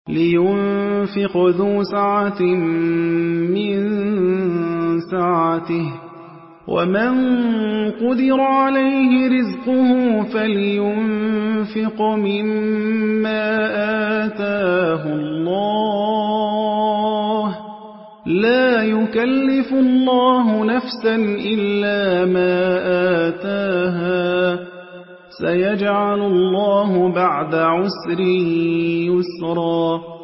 لينفق ذو سعة من سعته ومن قدر عليه رزقه فلينفق مما آتاه الله لا يكلف الله نفسا إلا ما آتاها سيجعل الله بعد عسر يسرا